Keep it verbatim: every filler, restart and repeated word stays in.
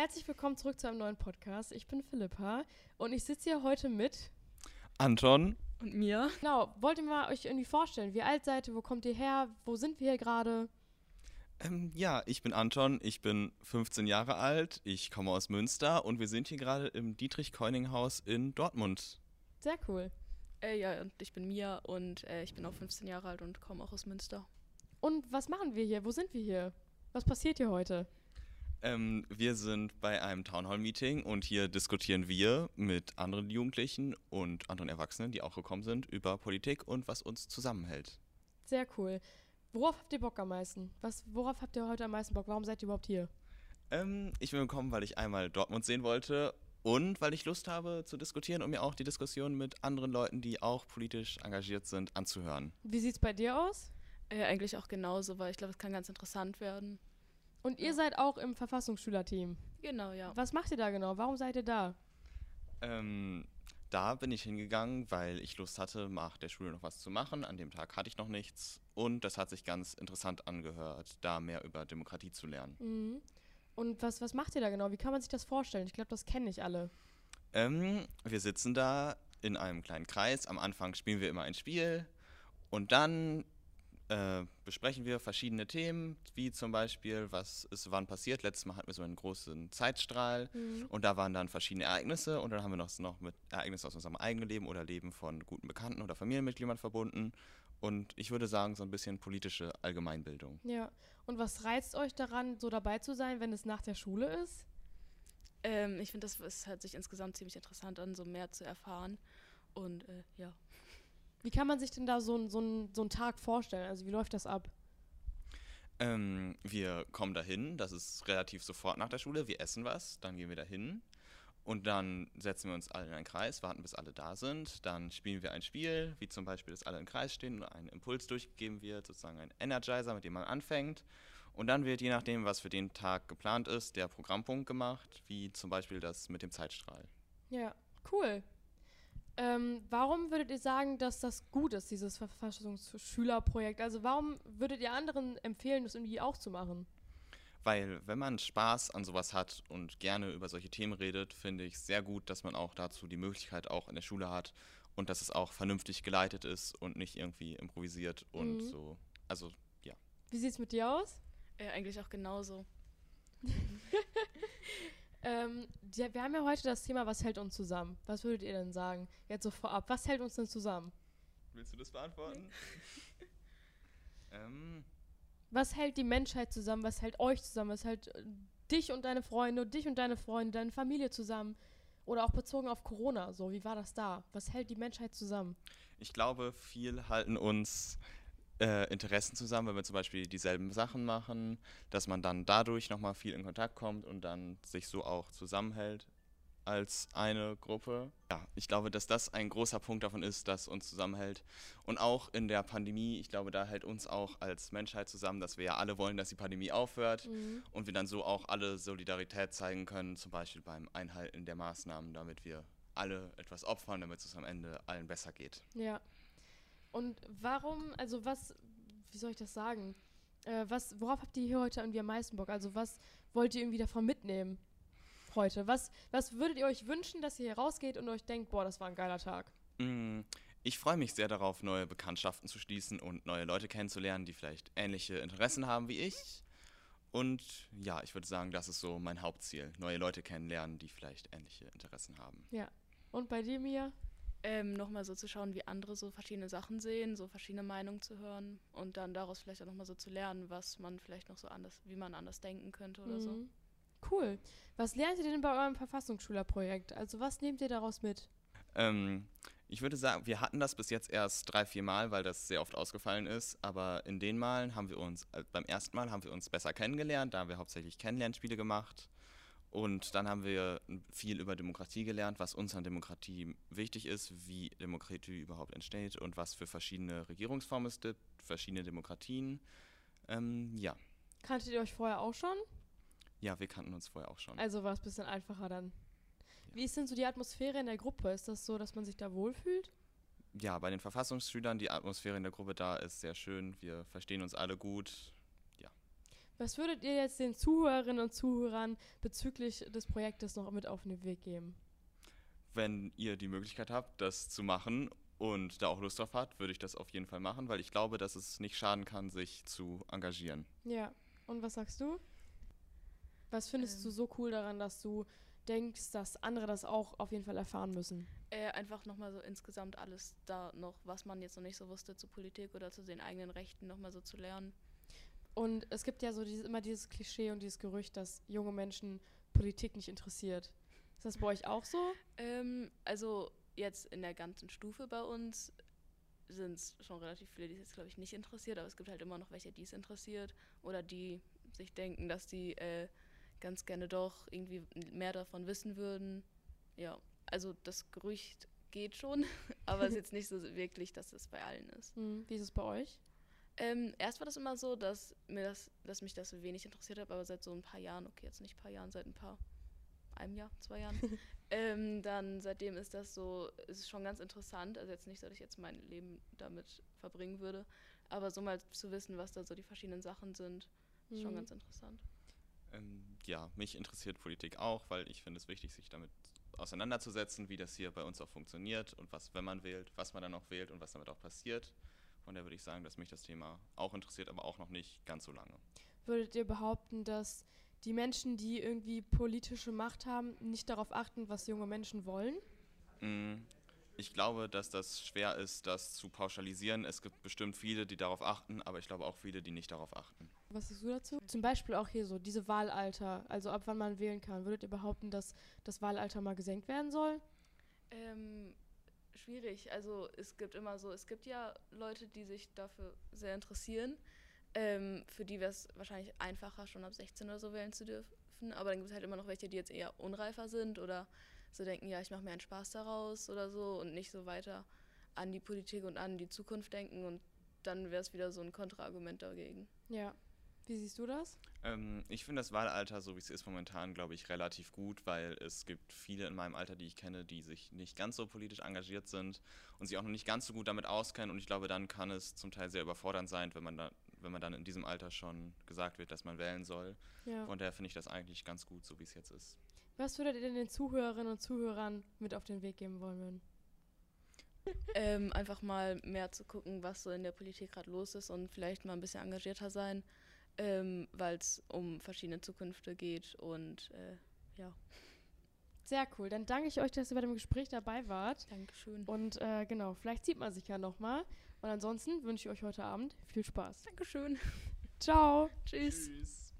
Herzlich willkommen zurück zu einem neuen Podcast. Ich bin Philippa und ich sitze hier heute mit Anton. Und mir. Genau, wollt ihr mal euch irgendwie vorstellen, wie alt seid ihr, wo kommt ihr her, wo sind wir hier gerade? Ähm, ja, ich bin Anton, ich bin fünfzehn Jahre alt, ich komme aus Münster und wir sind hier gerade im Dietrich-Keuning-Haus in Dortmund. Sehr cool. Äh, ja, und ich bin Mia und äh, ich bin auch fünfzehn Jahre alt und komme auch aus Münster. Und was machen wir hier? Wo sind wir hier? Was passiert hier heute? Ähm, wir sind bei einem Townhall-Meeting und hier diskutieren wir mit anderen Jugendlichen und anderen Erwachsenen, die auch gekommen sind, über Politik und was uns zusammenhält. Sehr cool. Worauf habt ihr Bock am meisten? Was, worauf habt ihr heute am meisten Bock? Warum seid ihr überhaupt hier? Ähm, ich bin gekommen, weil ich einmal Dortmund sehen wollte und weil ich Lust habe zu diskutieren und mir auch die Diskussion mit anderen Leuten, die auch politisch engagiert sind, anzuhören. Wie sieht's bei dir aus? Äh, eigentlich auch genauso, weil ich glaube, es kann ganz interessant werden. Und ihr Ja. seid auch im Verfassungsschülerteam. Genau, ja. Was macht ihr da genau? Warum seid ihr da? Ähm, da bin ich hingegangen, weil ich Lust hatte, nach der Schule noch was zu machen. An dem Tag hatte ich noch nichts und das hat sich ganz interessant angehört, da mehr über Demokratie zu lernen. Mhm. Und was, was macht ihr da genau? Wie kann man sich das vorstellen? Ich glaube, das kennen nicht alle. Ähm, wir sitzen da in einem kleinen Kreis. Am Anfang spielen wir immer ein Spiel und dann äh, besprechen wir verschiedene Themen, wie zum Beispiel, was ist wann passiert. Letztes Mal hatten wir so einen großen Zeitstrahl Mhm. und da waren dann verschiedene Ereignisse und dann haben wir noch, noch mit Ereignissen aus unserem eigenen Leben oder Leben von guten Bekannten oder Familienmitgliedern verbunden. Und ich würde sagen, so ein bisschen politische Allgemeinbildung. Ja. Und was reizt euch daran, so dabei zu sein, wenn es nach der Schule ist? Ähm, ich finde, das es hört sich insgesamt ziemlich interessant an, so mehr zu erfahren. Und äh, ja. Wie kann man sich denn da so, ein- so, ein- so einen Tag vorstellen? Also wie läuft das ab? Ähm, wir kommen dahin, das ist relativ sofort nach der Schule, wir essen was, dann gehen wir dahin und dann setzen wir uns alle in einen Kreis, warten bis alle da sind, dann spielen wir ein Spiel, wie zum Beispiel, dass alle im Kreis stehen und ein Impuls durchgegeben wird, sozusagen ein Energizer, mit dem man anfängt und dann wird, je nachdem, was für den Tag geplant ist, der Programmpunkt gemacht, wie zum Beispiel das mit dem Zeitstrahl. Ja, cool. Ähm, warum würdet ihr sagen, dass das gut ist, dieses Verfassungsschülerprojekt? Also warum würdet ihr anderen empfehlen, das irgendwie auch zu machen? Weil wenn man Spaß an sowas hat und gerne über solche Themen redet, finde ich sehr gut, dass man auch dazu die Möglichkeit auch in der Schule hat und dass es auch vernünftig geleitet ist und nicht irgendwie improvisiert und Mhm. so. Also ja. Wie sieht's mit dir aus? Äh, eigentlich auch genauso. Ähm, ja, wir haben ja heute das Thema, was hält uns zusammen? Was würdet ihr denn sagen? Jetzt so vorab, was hält uns denn zusammen? Willst du das beantworten? ähm, Was hält die Menschheit zusammen? Was hält euch zusammen? Was hält äh, dich und deine Freunde, dich und deine Freunde, deine Familie zusammen? Oder auch bezogen auf Corona, so, wie war das da? Was hält die Menschheit zusammen? ich glaube, viel halten uns äh, Interessen zusammen, wenn wir zum Beispiel dieselben Sachen machen, dass man dann dadurch nochmal viel in Kontakt kommt und dann sich so auch zusammenhält als eine Gruppe. Ja, ich glaube, dass das ein großer Punkt davon ist, das uns zusammenhält. Und auch in der Pandemie, ich glaube, da hält uns auch als Menschheit zusammen, dass wir ja alle wollen, dass die Pandemie aufhört Mhm. und wir dann so auch alle Solidarität zeigen können, zum Beispiel beim Einhalten der Maßnahmen, damit wir alle etwas opfern, damit es am Ende allen besser geht. Ja. Und warum, also was, wie soll ich das sagen? Äh, was, worauf habt ihr hier heute irgendwie am meisten Bock? Also was wollt ihr irgendwie davon mitnehmen heute? Was, was würdet ihr euch wünschen, dass ihr hier rausgeht und euch denkt, boah, das war ein geiler Tag? Mm, Ich freue mich sehr darauf, neue Bekanntschaften zu schließen und neue Leute kennenzulernen, die vielleicht ähnliche Interessen haben wie ich. Und ja, ich würde sagen, das ist so mein Hauptziel. Neue Leute kennenlernen, die vielleicht ähnliche Interessen haben. Ja. Und bei dir, Mia? Ähm, nochmal so zu schauen, wie andere so verschiedene Sachen sehen, so verschiedene Meinungen zu hören und dann daraus vielleicht auch nochmal so zu lernen, was man vielleicht noch so anders, wie man anders denken könnte oder so. Mhm. Cool. Was lernt ihr denn bei eurem Verfassungsschülerprojekt? Also was nehmt ihr daraus mit? Ähm, ich würde sagen, wir hatten das bis jetzt erst drei, vier Mal, weil das sehr oft ausgefallen ist. Aber in den Malen haben wir uns, äh, beim ersten Mal haben wir uns besser kennengelernt. Da haben wir hauptsächlich Kennenlernspiele gemacht. Und dann haben wir viel über Demokratie gelernt, was uns an Demokratie wichtig ist, wie Demokratie überhaupt entsteht und was für verschiedene Regierungsformen es gibt, verschiedene Demokratien. Ähm, ja. Kanntet ihr euch vorher auch schon? ja, wir kannten uns vorher auch schon. Also war es ein bisschen einfacher dann. Ja. Wie ist denn so die Atmosphäre in der Gruppe? Ist das so, dass man sich da wohlfühlt? Ja, bei den Verfassungsschülern, die Atmosphäre in der Gruppe da ist sehr schön. Wir verstehen uns alle gut. Was würdet ihr jetzt den Zuhörerinnen und Zuhörern bezüglich des Projektes noch mit auf den Weg geben? Wenn ihr die Möglichkeit habt, das zu machen und da auch Lust drauf habt, würde ich das auf jeden Fall machen, weil ich glaube, dass es nicht schaden kann, sich zu engagieren. Ja, und was sagst du? Was findest Ähm. du so cool daran, dass du denkst, dass andere das auch auf jeden Fall erfahren müssen? Äh, einfach nochmal so insgesamt alles da noch, was man jetzt noch nicht so wusste zur Politik oder zu den eigenen Rechten nochmal so zu lernen. Und es gibt ja so dieses, immer dieses Klischee und dieses Gerücht, dass junge Menschen Politik nicht interessiert. Ist das bei euch auch so? Ähm, also jetzt in der ganzen Stufe bei uns sind es schon relativ viele, die es jetzt, glaube ich, nicht interessiert, aber es gibt halt immer noch welche, die es interessiert oder die sich denken, dass die äh, ganz gerne doch irgendwie mehr davon wissen würden. Ja, also das Gerücht geht schon, aber es ist jetzt nicht so wirklich, dass es bei allen ist. Hm, wie ist es bei euch? Ähm, erst war das immer so, dass mir das, dass mich das so wenig interessiert hat, aber seit so ein paar Jahren, okay, jetzt nicht ein paar Jahren, seit ein paar, einem Jahr, zwei Jahren, ähm, dann seitdem ist das so, ist es schon ganz interessant, also jetzt nicht, dass ich jetzt mein Leben damit verbringen würde, aber so mal zu wissen, was da so die verschiedenen Sachen sind, ist schon Hm. ganz interessant. Ähm, ja, mich interessiert Politik auch, weil ich finde es wichtig, sich damit auseinanderzusetzen, wie das hier bei uns auch funktioniert und was, wenn man wählt, was man dann auch wählt und was damit auch passiert. Von daher würde ich sagen, dass mich das Thema auch interessiert, aber auch noch nicht ganz so lange. Würdet ihr behaupten, dass die Menschen, die irgendwie politische Macht haben, nicht darauf achten, was junge Menschen wollen? Mm, Ich glaube, dass das schwer ist, das zu pauschalisieren. Es gibt bestimmt viele, die darauf achten, aber ich glaube auch viele, die nicht darauf achten. Was sagst du dazu? Zum Beispiel auch hier so, diese Wahlalter, also ab wann man wählen kann. Würdet ihr behaupten, dass das Wahlalter mal gesenkt werden soll? Ähm, schwierig. Also es gibt immer so, es gibt ja Leute, die sich dafür sehr interessieren. Ähm, für die wäre es wahrscheinlich einfacher, schon ab sechzehn oder so wählen zu dürfen. Aber dann gibt es halt immer noch welche, die jetzt eher unreifer sind oder so denken, ja, ich mache mir einen Spaß daraus oder so und nicht so weiter an die Politik und an die Zukunft denken. Und dann wäre es wieder so ein Kontraargument dagegen. Ja. Wie siehst du das? Ähm, ich finde das Wahlalter, so wie es ist momentan, glaube ich, relativ gut, weil es gibt viele in meinem Alter, die ich kenne, die sich nicht ganz so politisch engagiert sind und sich auch noch nicht ganz so gut damit auskennen. Und ich glaube, dann kann es zum Teil sehr überfordernd sein, wenn man, da, wenn man dann in diesem Alter schon gesagt wird, dass man wählen soll. Ja. Von daher finde ich das eigentlich ganz gut, so wie es jetzt ist. Was würdet ihr denn den Zuhörerinnen und Zuhörern mit auf den Weg geben wollen würden? Ähm, einfach mal mehr zu gucken, was so in der Politik gerade los ist und vielleicht mal ein bisschen engagierter sein, ähm, weil es um verschiedene Zukünfte geht und äh, ja. Sehr cool. Dann danke ich euch, dass ihr bei dem Gespräch dabei wart. Dankeschön. Und äh, genau, vielleicht sieht man sich ja nochmal. Und ansonsten wünsche ich euch heute Abend viel Spaß. Dankeschön. Ciao. Tschüss. Tschüss.